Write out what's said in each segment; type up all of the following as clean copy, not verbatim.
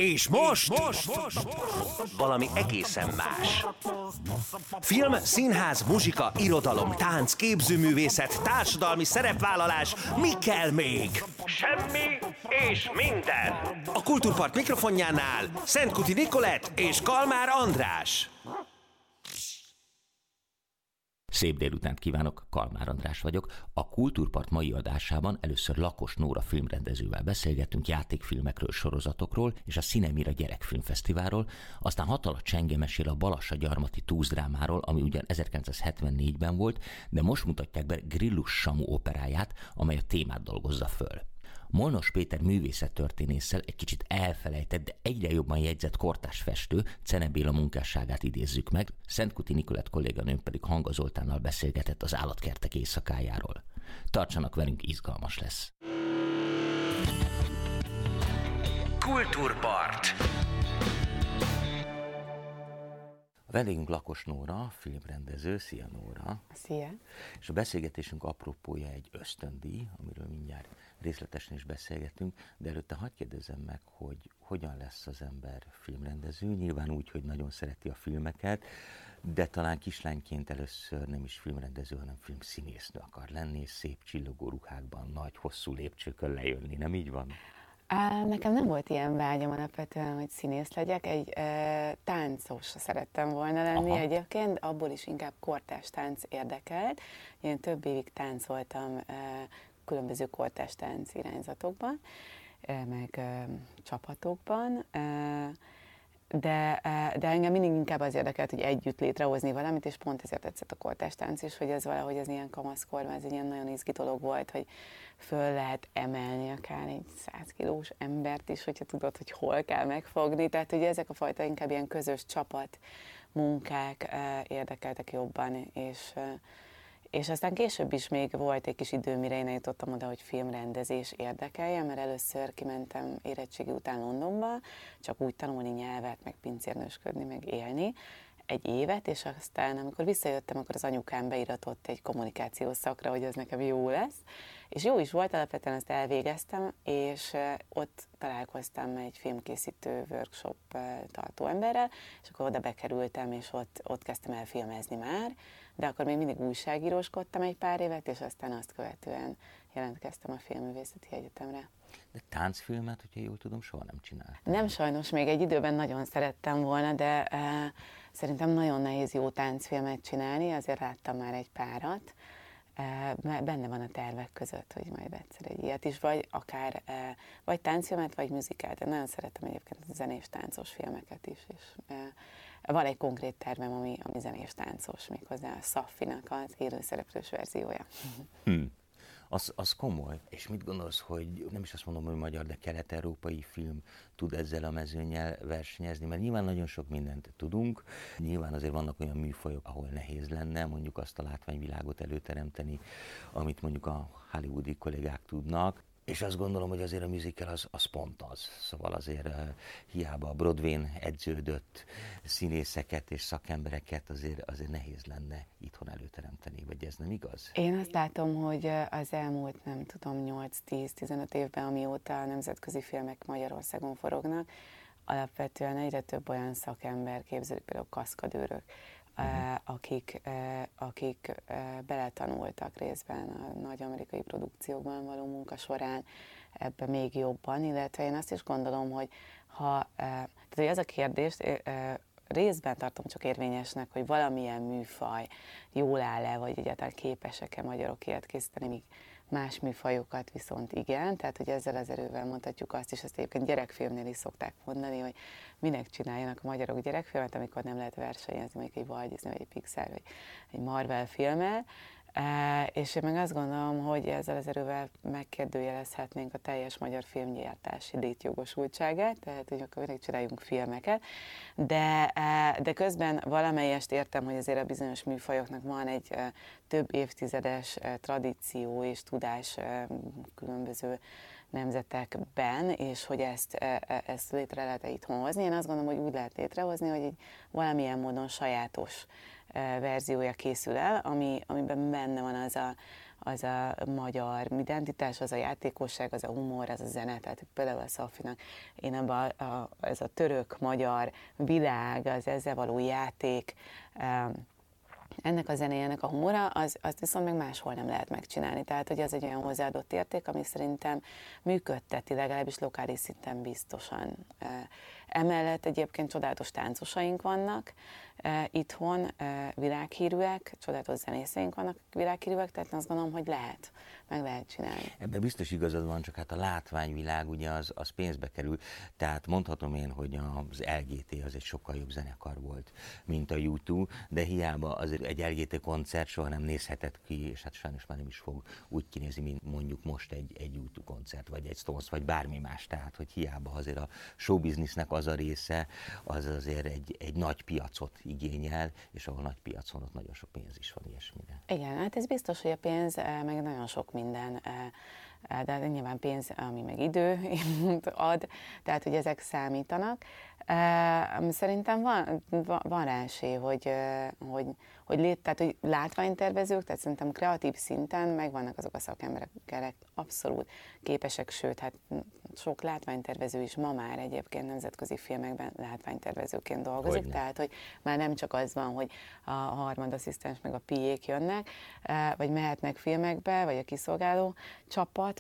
És most valami egészen más. Film, színház, muzsika, irodalom, tánc, képzőművészet, társadalmi szerepvállalás, mi kell még? Semmi és minden. A Kultúrpart mikrofonjánál Szentkuti Nikolett és Kalmár András. Szép délutánt kívánok, Kalmár András vagyok. A Kultúrpart mai adásában először Lakos Nóra filmrendezővel beszélgettünk játékfilmekről, sorozatokról és a Cinemira gyerekfilmfesztiválról, aztán Hatala Csenge mesél a Balassa-Gyarmati túzdrámáról, ami ugyan 1974-ben volt, de most mutatják be Grillus Samu operáját, amely a témát dolgozza föl. Molnos Péter művészettörténésszel egy kicsit elfelejtett, de egyre jobban jegyzett kortárs festő Czene Béla munkásságát idézzük meg, Szentkuti Nikolett kolléganőm pedig Hanga Zoltánnal beszélgetett az Állatkertek éjszakájáról. Tartsanak velünk, izgalmas lesz! Kultúrpart. A vendégünk Lakos Nóra, filmrendező. Szia, Nóra! Szia! És a beszélgetésünk apropója egy ösztöndíj, amiről mindjárt részletesen is beszélgetünk, de előtte hadd kérdezzem meg, hogy hogyan lesz az ember filmrendező. Nyilván úgy, hogy nagyon szereti a filmeket, de talán kislányként először nem is filmrendező, hanem filmszínésznő akar lenni, és szép csillogó ruhákban, nagy, hosszú lépcsőkön lejönni. Nem így van? Nekem nem volt ilyen vágyam alapvetően, hogy színész legyek, egy táncos szerettem volna lenni. Aha. Egyébként, abból is inkább kortárs tánc érdekelt. Én több évig táncoltam különböző kortárs tánc irányzatokban, meg csapatokban, de engem mindig inkább az érdekelt, hogy együtt létrehozni valamit, és pont ezért tetszett a kortárs tánc is, hogy ez valahogy az ilyen kamaszkorban, ez egy ilyen nagyon izgi dolog volt, hogy föl lehet emelni akár egy 100 kilós embert is, hogyha tudod, hogy hol kell megfogni, tehát ugye ezek a fajta inkább ilyen közös csapat munkák érdekeltek jobban, és aztán később is még volt egy kis idő, mire én eljutottam oda, hogy filmrendezés érdekelje, mert először kimentem érettségi után Londonba, csak úgy tanulni nyelvet, meg pincérnősködni, meg élni egy évet, és aztán amikor visszajöttem, akkor az anyukám beiratott egy kommunikációs szakra, hogy ez nekem jó lesz, és jó is volt, alapvetően ezt elvégeztem, és ott találkoztam egy filmkészítő workshop tartó emberrel, és akkor oda bekerültem, és ott kezdtem el filmezni már, de akkor még mindig újságíróskodtam egy pár évet, és aztán azt követően jelentkeztem a Filmművészeti Egyetemre. De táncfilmet, hogyha jól tudom, soha nem csináltam. Nem sajnos, még egy időben nagyon szerettem volna, de szerintem nagyon nehéz jó táncfilmet csinálni, azért láttam már egy párat. Benne van a tervek között, hogy majd egyszer egy ilyet is, vagy akár vagy táncfilmet, vagy musicalt. Én nagyon szeretem egyébként a zenés táncos filmeket is, és van egy konkrét tervem, ami zenés táncos, méghozzá a Szaffinak az élőszereplős verziója. Az komoly. És mit gondolsz, hogy nem is azt mondom, hogy magyar, de kelet-európai film tud ezzel a mezőnnyel versenyezni? Mert nyilván nagyon sok mindent tudunk, nyilván azért vannak olyan műfajok, ahol nehéz lenne mondjuk azt a látványvilágot előteremteni, amit mondjuk a hollywoodi kollégák tudnak. És azt gondolom, hogy azért a musical az pont az. Szóval azért hiába a Broadwayn edződött színészeket és szakembereket azért nehéz lenne itthon előteremteni, vagy ez nem igaz? Én azt látom, hogy az elmúlt, nem tudom, 8-10-15 évben, amióta a nemzetközi filmek Magyarországon forognak, alapvetően egyre több olyan szakember képződik, például kaszkadőrök, akik beletanultak részben a nagy amerikai produkciókban való munka során ebbe még jobban, illetve én azt is gondolom, hogy tehát az a kérdés, részben tartom csak érvényesnek, hogy valamilyen műfaj jól áll-e, vagy egyáltalán képesek-e magyarok ilyet készíteni, míg más műfajokat viszont igen, tehát hogy ezzel az erővel mondhatjuk azt is, ezt egyébként gyerekfilmnél is szokták mondani, hogy minek csináljanak a magyarok gyerekfilmet, amikor nem lehet versenyezni, mondjuk egy Walt Disney, vagy egy Pixar, vagy egy Marvel filmmel, és én meg azt gondolom, hogy ezzel az erővel megkérdőjelezhetnénk a teljes magyar filmgyártási létjogosultságát, tehát hogy akkor mindig csináljunk filmeket, de közben valamelyest értem, hogy azért a bizonyos műfajoknak van egy több évtizedes tradíció és tudás különböző nemzetekben, és hogy ezt létre lehet itthon hozni. Én azt gondolom, hogy úgy lehet létrehozni, hogy egy valamilyen módon sajátos verziója készül el, amiben benne van az a magyar identitás, az a játékosság, az a humor, az a zene, tehát például a Szafinak én ebben ez a török-magyar világ, az ezzel való játék, ennek a zenéjének a humora, azt viszont meg máshol nem lehet megcsinálni. Tehát, hogy az egy olyan hozzáadott érték, ami szerintem működteti, legalábbis lokális szinten biztosan. Emellett egyébként csodálatos táncosaink vannak itthon, világhírűek, csodálatos zenészeink vannak világhírűek, tehát azt gondolom, hogy meg lehet csinálni. Ebben biztos igazad van, csak hát a látványvilág ugye az pénzbe kerül, tehát mondhatom én, hogy az LGT az egy sokkal jobb zenekar volt, mint a U2, de hiába azért egy LGT koncert soha nem nézhetett ki, és hát sajnos már nem is fog úgy kinézni, mint mondjuk most egy U2 koncert, vagy egy Stones, vagy bármi más, tehát hogy hiába azért a showbiznisznek az a része, az azért egy nagy piacot igényel, és ahol nagy piacon ott nagyon sok pénz is van ilyesmire. Igen, hát ez biztos, hogy a pénz, meg nagyon sok minden, de nyilván pénz, ami meg idő ad, tehát hogy ezek számítanak. Szerintem van rá esély, hogy látványtervezők, tehát szerintem kreatív szinten megvannak azok a szakemberek, akik abszolút képesek, sőt, hát sok látványtervező is ma már egyébként nemzetközi filmekben látványtervezőként dolgozik, Hogyne. tehát hogy már nem csak az van, hogy a harmadasszisztens meg a PA-k jönnek, vagy mehetnek filmekbe, vagy a kiszolgáló csapat,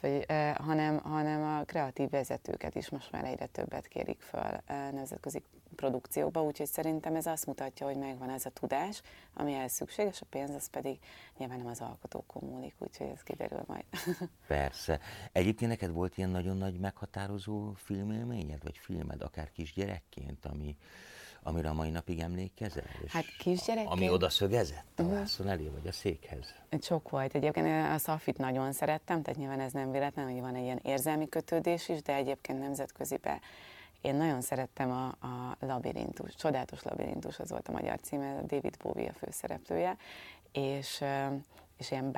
hanem a kreatív vezetőket is most már egyre többet kérik föl nemzetközi produkciókba, úgyhogy szerintem ez azt mutatja, hogy megvan ez a tudás, ami ehhez szükséges, a pénz az pedig nyilván nem az alkotókon múlik, úgyhogy ez kiderül majd. Persze. Egyébként neked volt ilyen nagyon nagy meghatározó filmélményed, vagy filmed, akár kisgyerekként, amire a mai napig emlékezel? Hát kisgyerekként... Ami oda szögezett a vászon elé, vagy a székhez? Sok volt. Egyébként a Szafit nagyon szerettem, tehát nyilván ez nem véletlen, hogy van egy ilyen érzelmi kötődés is, de egyébként nemzetköziben én nagyon szerettem a Labirintus, Csodálatos Labirintus, az volt a magyar címe, David Bowie a főszereplője, és ilyen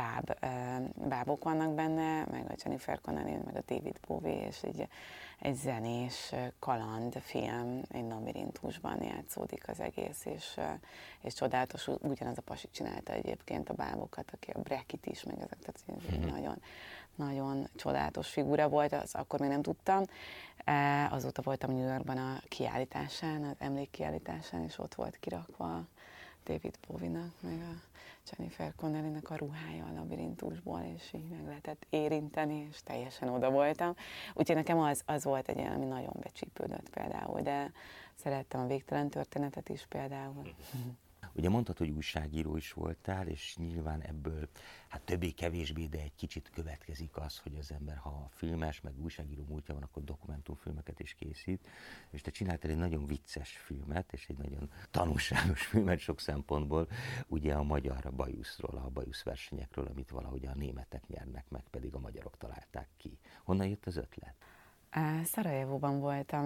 bábok vannak benne, meg a Jennifer Connelly, meg a David Bowie, és egy zenés kalandfilm, egy labirintusban játszódik az egész, és csodálatos, ugyanaz a pasi csinálta egyébként a bábokat, aki a Brekit is, meg ezek, tehát nagyon, nagyon csodálatos figura volt, az akkor még nem tudtam. Azóta voltam New Yorkban a kiállításán, az emlékkiállításán, és ott volt kirakva David Bowie-nak, meg a Jennifer Connelly-nek a ruhája a labirintusból, és így meg lehetett érinteni, és teljesen oda voltam. Úgyhogy nekem az volt egy olyan, ami nagyon becsípődött például, de szerettem a Végtelen történetet is például. Ugye mondtad, hogy újságíró is voltál, és nyilván ebből, hát többé-kevésbé, de egy kicsit következik az, hogy az ember, ha filmes, meg újságíró múltja van, akkor dokumentumfilmeket is készít, és te csináltál egy nagyon vicces filmet, és egy nagyon tanulságos filmet sok szempontból, ugye a magyar bajuszról, a bajuszversenyekről, amit valahogy a németek nyernek meg, pedig a magyarok találták ki. Honnan jött az ötlet? Szarajevóban voltam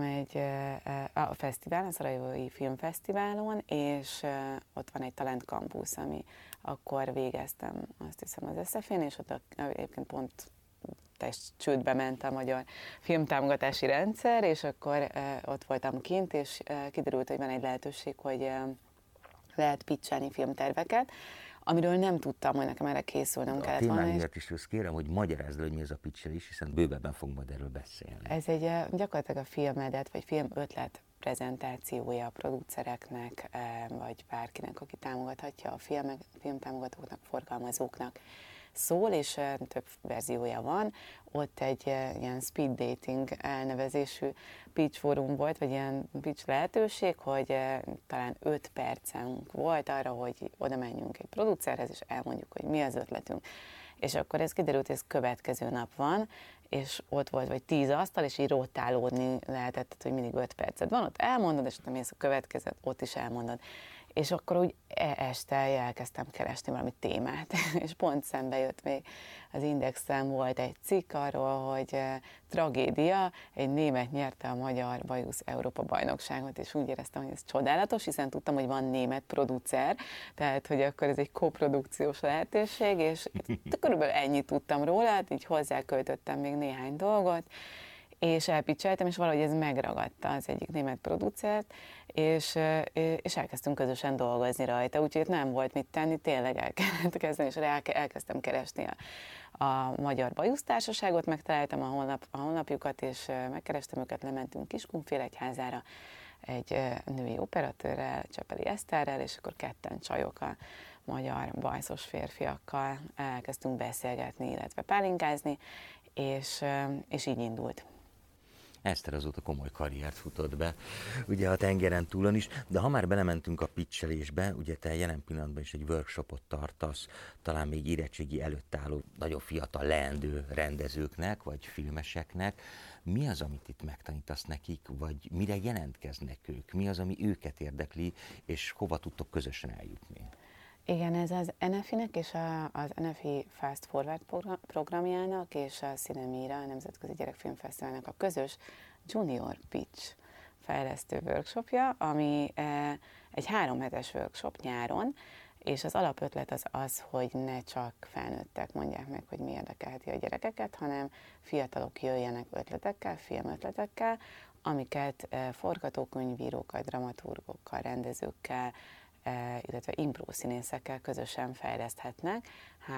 a fesztiválon, a Szarajevói Filmfesztiválon, és ott van egy Talent Campus, ami akkor végeztem, azt hiszem, az SZF-én, és ott egyébként pont csődbe ment a magyar filmtámogatási rendszer, és akkor ott voltam kint, és kiderült, hogy van egy lehetőség, hogy lehet pitchelni filmterveket, amiről nem tudtam, hogy nekem erre készülnöm kellett volna. A témán miatt is azt kérem, hogy magyarázd, hogy mi ez a pitchelés, hiszen bővebben fogunk majd erről beszélni. Ez egy gyakorlatilag a filmedet, vagy filmötlet prezentációja a producereknek, vagy bárkinek, aki támogathatja a filmtámogatóknak, forgalmazóknak szól, és több verziója van. Ott egy ilyen speed dating elnevezésű pitch fórum volt, vagy ilyen pitch lehetőség, hogy talán 5 percünk volt arra, hogy oda menjünk egy producerhez, és elmondjuk, hogy mi az ötletünk. És akkor ez kiderült, hogy ez következő nap van, és ott volt vagy 10 asztal, és így rotálódni lehetett, tehát, hogy mindig 5 perced van, ott elmondod, és utána mész a következőt, ott is elmondod. És akkor úgy este elkezdtem keresni valami témát, és pont szembe jött még az Indexen volt egy cikk arról, hogy tragédia, egy német nyerte a magyar bajusz Európa bajnokságot, és úgy éreztem, hogy ez csodálatos, hiszen tudtam, hogy van német producer, tehát hogy akkor ez egy koprodukciós lehetőség, és körülbelül ennyit tudtam róla, így hozzáköltöttem még néhány dolgot, és elpitcheltem, és valahogy ez megragadta az egyik német producert, és elkezdtünk közösen dolgozni rajta, úgyhogy nem volt mit tenni, tényleg el kellett kezdeni, és elkezdtem keresni a Magyar Bajusztársaságot, megtaláltam a honlapjukat, és megkerestem őket, lementünk Kiskunfélegyházára, egy női operatőrrel, Csepeli Eszterrel, és akkor ketten csajok a magyar bajszos férfiakkal elkezdtünk beszélgetni, illetve pálinkázni, és így indult. Eszter azóta komoly karriert futott be, ugye a tengeren túlon is, de ha már belementünk a pitchelésbe, ugye te jelen pillanatban is egy workshopot tartasz, talán még érettségi előtt álló, nagyon fiatal leendő rendezőknek, vagy filmeseknek. Mi az, amit itt megtanítasz nekik, vagy mire jelentkeznek ők? Mi az, ami őket érdekli, és hova tudtok közösen eljutni? Igen, ez az NFI-nek és az NFI Fast Forward programjának és a Cinemira, a Nemzetközi Gyerekfilmfesztiválnak a közös Junior Pitch fejlesztő workshopja, ami egy 3 hetes workshop nyáron, és az alapötlet az, hogy ne csak felnőttek mondják meg, hogy mi érdekelheti a gyerekeket, hanem fiatalok jöjjenek ötletekkel, filmötletekkel, amiket forgatókönyvírókkal, dramaturgokkal, rendezőkkel, illetve imprószínészekkel közösen fejleszthetnek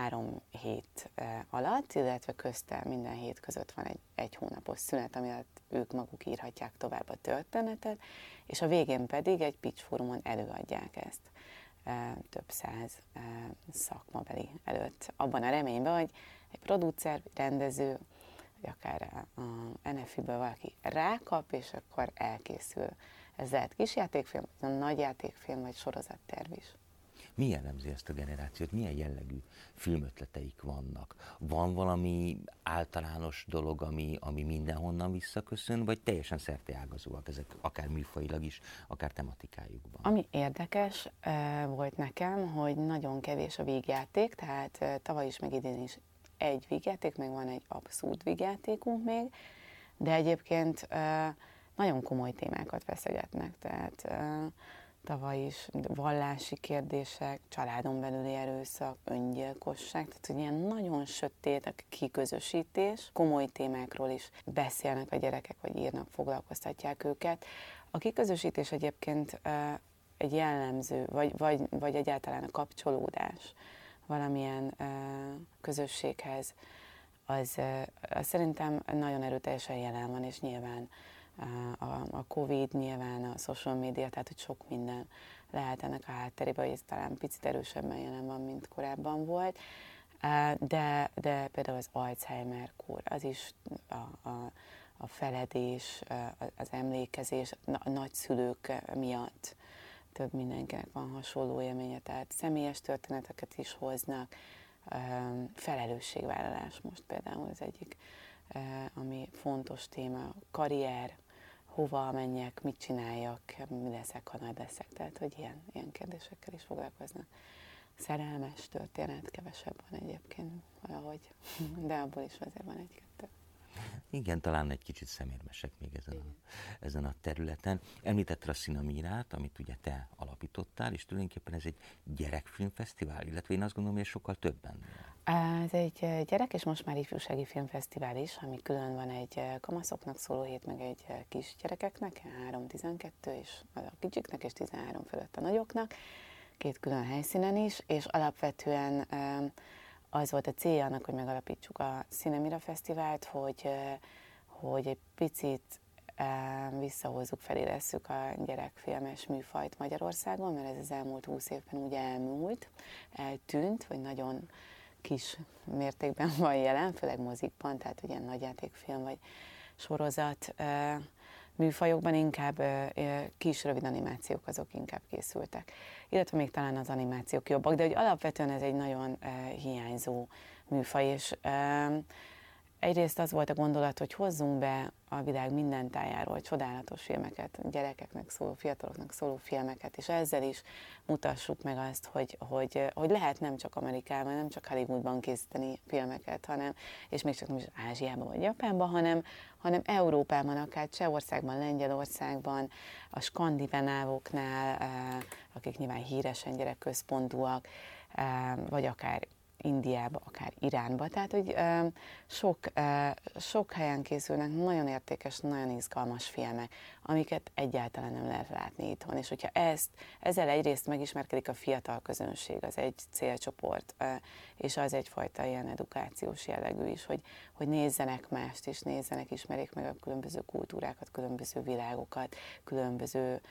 3 hét alatt, illetve közte minden hét között van egy hónapos szünet, ami alatt ők maguk írhatják tovább a történetet, és a végén pedig egy pitch fórumon előadják ezt több száz szakmabeli előtt. Abban a reményben, hogy egy producer, rendező, vagy akár a NFI-ből valaki rákap, és akkor elkészül. Ez lehet kisjátékfilm, nagyjátékfilm, vagy sorozatterv is. Mi jellemzi ezt a generációt? Milyen jellegű filmötleteik vannak? Van valami általános dolog, ami mindenhonnan visszaköszön, vagy teljesen szerteágazóak ezek, akár műfajilag is, akár tematikájukban? Ami érdekes volt nekem, hogy nagyon kevés a vígjáték, tehát tavaly is, meg idén is egy vígjáték, meg van egy abszurd vígjátékunk még, de egyébként nagyon komoly témákat feszegetnek, tehát tavaly is vallási kérdések, családon belüli erőszak, öngyilkosság, tehát hogy ilyen nagyon sötét a kiközösítés, komoly témákról is beszélnek a gyerekek, vagy írnak, foglalkoztatják őket. A kiközösítés egyébként egy jellemző, vagy egyáltalán a kapcsolódás valamilyen közösséghez, az szerintem nagyon erőteljesen jelen van, és nyilván a Covid, nyilván a social media, tehát hogy sok minden lehet ennek a hátterében, hogy ez talán picit erősebben jelen van, mint korábban volt. De például az Alzheimer-kór, az is a feledés, az emlékezés, a nagyszülők miatt több mindenkinek van hasonló élménye, tehát személyes történeteket is hoznak, felelősségvállalás most például az egyik, ami fontos téma, karrier, hova menjek, mit csináljak, mi leszek, ha nagy leszek, tehát hogy ilyen kérdésekkel is foglalkoznak. Szerelmes történet kevesebb van egyébként valahogy, de abból is azért van egy-kettő. Igen, talán egy kicsit szemérmesek még ezen a területen. Említetted a Cinemirát, amit ugye te alapítottál, és tulajdonképpen ez egy gyerekfilmfesztivál, illetve én azt gondolom, hogy sokkal többen. Ez egy gyerek és most már ifjúsági filmfesztivál is, ami külön van egy kamaszoknak szóló hét, meg egy kisgyerekeknek, 3-12, és a kicsiknek, és 13 fölött a nagyoknak, 2 külön helyszínen is, és alapvetően az volt a célja annak, hogy megalapítsuk a Cinemira Fesztivált, hogy egy picit visszahozzuk, feléresszük a gyerekfilmes műfajt Magyarországon, mert ez az elmúlt 20 évben ugye eltűnt, vagy nagyon kis mértékben van jelen, főleg mozikban, tehát ugye nagyjátékfilm vagy sorozat műfajokban inkább kis rövid animációk azok inkább készültek. Illetve még talán az animációk jobbak, de hogy alapvetően ez egy nagyon hiányzó műfaj, és egyrészt az volt a gondolat, hogy hozzunk be a világ minden tájáról csodálatos filmeket, gyerekeknek szóló, fiataloknak szóló filmeket, és ezzel is mutassuk meg azt, hogy lehet nem csak Amerikában, nem csak Hollywoodban készíteni filmeket, és még csak nem is Ázsiában vagy Japánban, hanem Európában, akár Csehországban, Lengyelországban, a skandinávoknál, akik nyilván híresen gyerekközpontúak, vagy akár Indiába, akár Iránba, tehát hogy sok helyen készülnek nagyon értékes, nagyon izgalmas filmek, amiket egyáltalán nem lehet látni itthon, és hogyha ezzel egyrészt megismerkedik a fiatal közönség, az egy célcsoport, és az egyfajta ilyen edukációs jellegű is, hogy nézzenek mást is, ismerjék meg a különböző kultúrákat, különböző világokat, különböző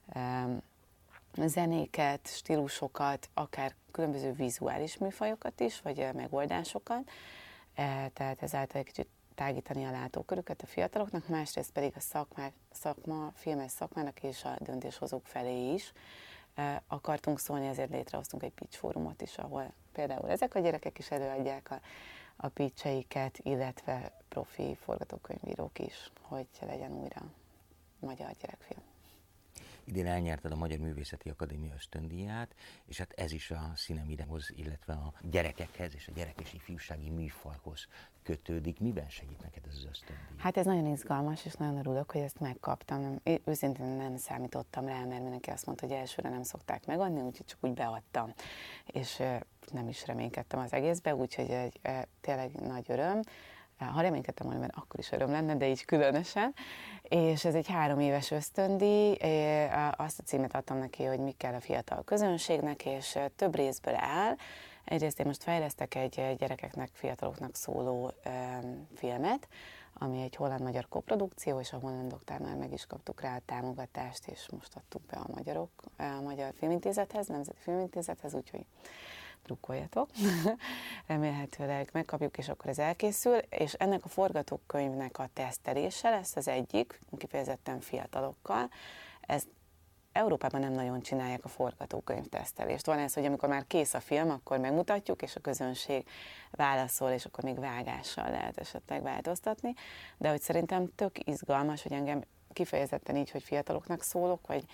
zenéket, stílusokat, akár különböző vizuális műfajokat is, vagy megoldásokat, tehát ezáltal egy kicsit tágítani a látókörüket a fiataloknak, másrészt pedig a filmes szakmának és a döntéshozók felé is akartunk szólni, ezért létrehoztunk egy pitch fórumot is, ahol például ezek a gyerekek is előadják a pitcheiket, illetve profi forgatókönyvírók is, hogy legyen újra magyar gyerekfilm. Idén elnyerted a Magyar Művészeti Akadémia ösztöndíját, és hát ez is a Cinemirahoz, illetve a gyerekekhez és a gyerek és ifjúsági műfajhoz kötődik. Miben segít neked ez az ösztöndíj? Hát ez nagyon izgalmas, és nagyon örülök, hogy ezt megkaptam. Én őszintén nem számítottam rá, mert mindenki azt mondta, hogy elsőre nem szokták megadni, úgyhogy csak úgy beadtam. És nem is reménykedtem az egészbe, úgyhogy tényleg nagy öröm. Ha reménykedtem volna, mert akkor is öröm lenne, de így különösen. És ez egy 3 éves ösztöndíj, azt a címet adtam neki, hogy mi kell a fiatal közönségnek, és több részből áll. Egyrészt én most fejlesztek egy gyerekeknek, fiataloknak szóló filmet, ami egy holland-magyar koprodukció, és a hollandoktól már meg is kaptuk rá a támogatást, és most adtuk be a Magyar Filmintézethez, Nemzeti Filmintézethez, úgyhogy drukkoljatok. Remélhetőleg megkapjuk, és akkor ez elkészül, és ennek a forgatókönyvnek a tesztelése lesz az egyik, kifejezetten fiatalokkal. Ezt Európában nem nagyon csinálják a forgatókönyv tesztelést. Van ez, hogy amikor már kész a film, akkor megmutatjuk, és a közönség válaszol, és akkor még vágással lehet esetleg változtatni. De hogy szerintem tök izgalmas, hogy engem kifejezetten így, hogy fiataloknak szólok, vagy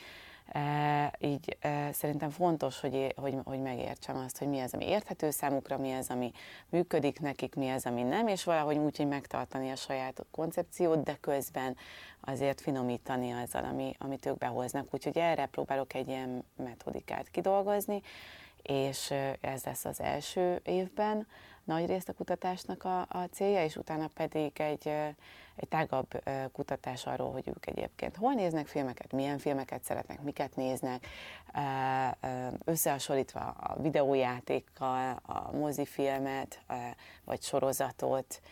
így szerintem fontos, hogy megértsem azt, hogy mi az, ami érthető számukra, mi az, ami működik nekik, mi az, ami nem, és valahogy úgy, hogy megtartani a saját koncepciót, de közben azért finomítani azzal, amit ők behoznak. Úgyhogy erre próbálok egy ilyen metodikát kidolgozni, és ez lesz az első évben nagyrészt a kutatásnak a célja, és utána pedig egy tágabb kutatás arról, hogy ők egyébként hol néznek filmeket, milyen filmeket szeretnek, miket néznek, összehasonlítva a videójátékkal, a mozifilmet, vagy sorozatot,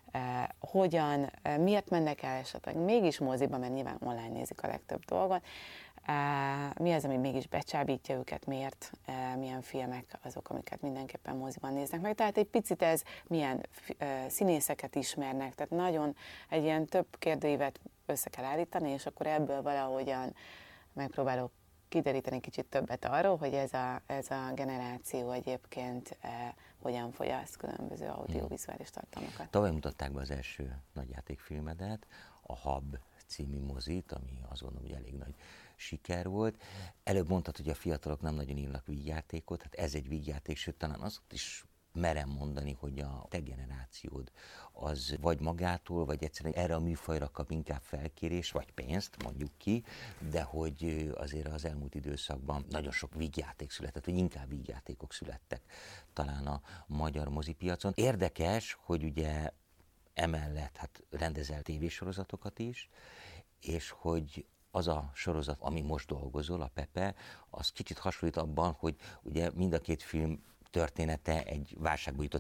miért mennek el esetleg mégis moziba, mert nyilván online nézik a legtöbb dolgot, mi az, ami mégis becsábítja őket, miért, milyen filmek azok, amiket mindenképpen moziban néznek meg. Tehát egy picit ez milyen színészeket ismernek, tehát nagyon egy ilyen több kérdőívet össze kell állítani, és akkor ebből valahogyan megpróbálok kideríteni kicsit többet arról, hogy ez a generáció egyébként hogyan fogyaszt különböző audiovizuális tartalmakat. Tavaly mutatták be az első nagyjátékfilmedet, a Hub című mozit, ami azt gondolom, hogy elég nagy siker volt. Előbb mondtad, hogy a fiatalok nem nagyon írnak vígjátékot, hát ez egy vígjáték, sőt talán azt is merem mondani, hogy a te generációd az vagy magától, vagy egyszerűen erre a műfajra kap inkább felkérés, vagy pénzt, mondjuk ki, de hogy azért az elmúlt időszakban nagyon sok vígjáték született, vagy inkább vígjátékok születtek talán a magyar mozipiacon. Érdekes, hogy ugye emellett hát rendezel tévésorozatokat is, és hogy az a sorozat, ami most dolgozol, a Pepe, az kicsit hasonlít abban, hogy ugye mind a két film története egy válságba jutott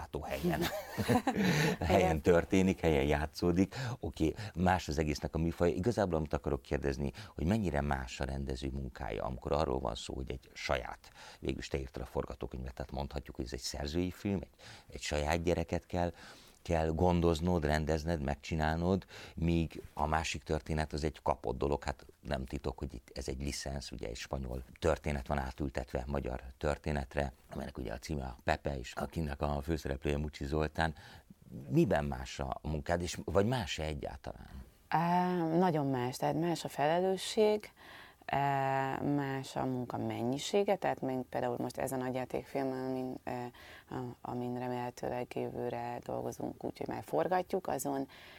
helyen történik, helyen játszódik. Oké, más az egésznek a műfaja. Igazából amit akarok kérdezni, hogy mennyire más a rendező munkája, amikor arról van szó, hogy egy saját, végülis te írtad a forgatókönyvet, tehát mondhatjuk, hogy ez egy szerzői film, egy saját gyereket kell gondoznod, rendezned, megcsinálnod, míg a másik történet az egy kapott dolog, hát nem titok, hogy itt ez egy licensz, ugye egy spanyol történet van átültetve magyar történetre, amelynek ugye a címe a Pepe is, akinek a főszereplője Mucsi Zoltán. Miben más a munkád, és vagy más-e egyáltalán? Nagyon más, tehát más a felelősség, más a munka mennyisége, tehát mint például most ez a nagyjátékfilm, amin remélhetőleg jövőre dolgozunk, úgyhogy már forgatjuk, azon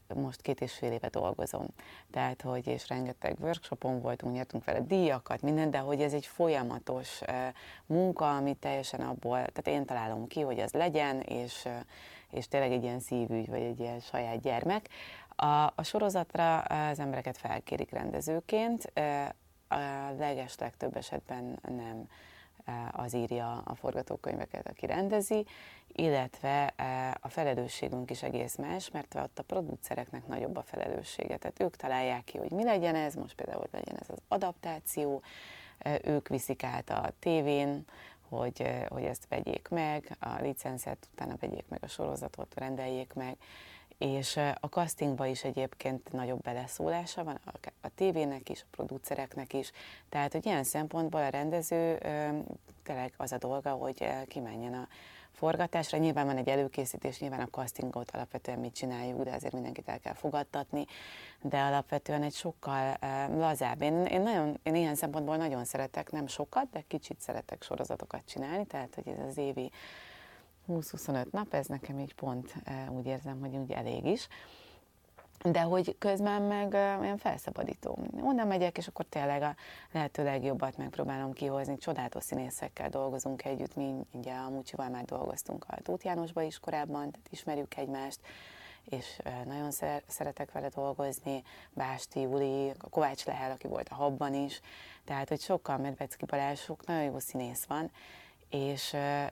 most 2,5 éve dolgozom. Tehát, hogy és rengeteg workshopon voltunk, nyertünk vele díjakat, minden, de hogy ez egy folyamatos munka, ami teljesen abból, tehát én találom ki, hogy az legyen, és tényleg egy ilyen szívügy, vagy egy ilyen saját gyermek. A sorozatra az embereket felkérik rendezőként, a legeslegtöbb esetben nem az írja a forgatókönyveket, aki rendezi, illetve a felelősségünk is egész más, mert ott a producereknek nagyobb a felelőssége. Tehát ők találják ki, hogy mi legyen ez, most például hogy legyen ez az adaptáció, ők viszik át a tévén, hogy ezt vegyék meg, a licencet, utána vegyék meg a sorozatot, rendeljék meg, és a castingba is egyébként nagyobb beleszólása van a tévének is, a producereknek is, tehát hogy ilyen szempontból a rendező tényleg az a dolga, hogy kimenjen a forgatásra. Nyilván van egy előkészítés, nyilván a castingot alapvetően mit csináljuk, de azért mindenkit el kell fogadtatni, de alapvetően egy sokkal lazább. Én ilyen szempontból nagyon szeretek, nem sokat, de kicsit szeretek sorozatokat csinálni, tehát hogy ez az évi 20-25 nap, ez nekem így pont úgy érzem, hogy úgy elég is. De hogy közben meg olyan felszabadító. Onnan megyek, és akkor tényleg a lehető legjobbat megpróbálom kihozni. Csodálatos színészekkel dolgozunk együtt, mi ugye a Mucsival már dolgoztunk a Tóth Jánosban is korábban, tehát ismerjük egymást, és nagyon szeretek vele dolgozni. Básti Júli, a Kovács Lehel, aki volt a Habban is, tehát hogy sokkal Medvecki Balázs, sok nagyon jó színész van, és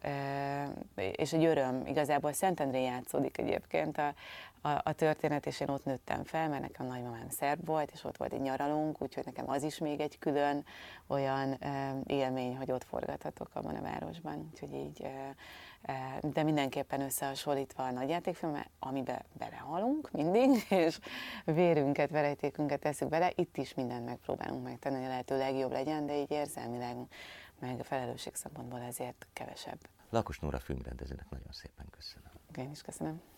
egy öröm, igazából Szentendrén játszódik egyébként a történet, és én ott nőttem fel, mert nekem a nagymamám szerb volt, és ott volt egy nyaralunk, úgyhogy nekem az is még egy külön olyan élmény, hogy ott forgathatok abban a városban, úgyhogy így, de mindenképpen összehasonlítva a nagyjátékfilmmel, amiben belehalunk mindig, és vérünket, verejtékünket tesszük bele, itt is mindent megpróbálunk megtenni, hogy a lehető legjobb legyen, de így érzelmileg, meg a felelősség szempontból ezért kevesebb. Lakos Nóra filmrendezőnek nagyon szépen köszönöm. Én is köszönöm.